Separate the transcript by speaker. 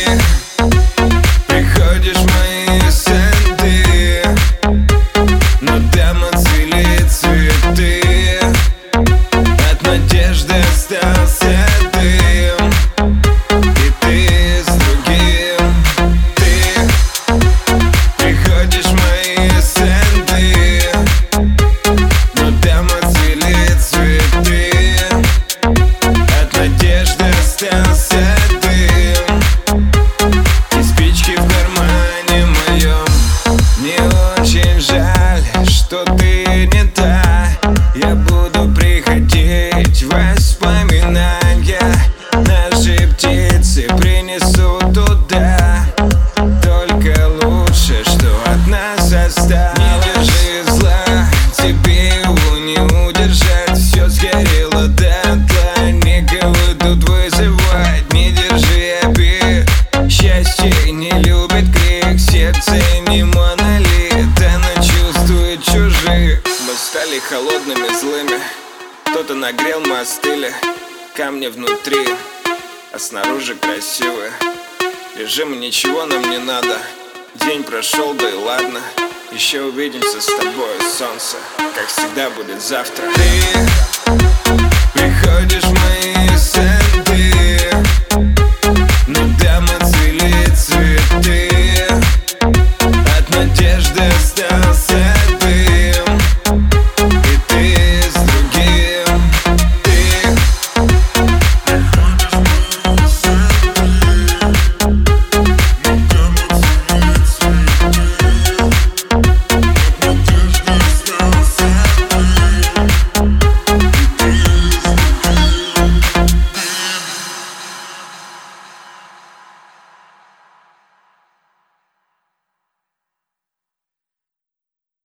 Speaker 1: приходишь в мои сады, но там отцвели цветы. От надежды остался дым, и ты с другим. Ты приходишь в мои сады, но там отцвели цветы. От надежды остался дым и спички в кармане моем. Мне очень жаль, что ты не та. Я буду приходить в воспоминания. Наши птицы принесут туда только лучше, что от нас осталось. Не держи зла, тебе его не удержать. Все сгорело дотла, некого тут вызывать. Не держи обид, счастье не любит крик. Сердце не монолит, оно чувствует чужих. Мы стали холодными, злыми. Кто-то нагрел, мы остыли. Камни внутри, а снаружи красивые. Лежим, и ничего нам не надо. День прошел, да и ладно. Еще увидимся с тобой, солнце, как всегда будет завтра. Ты приходишь в мои сны.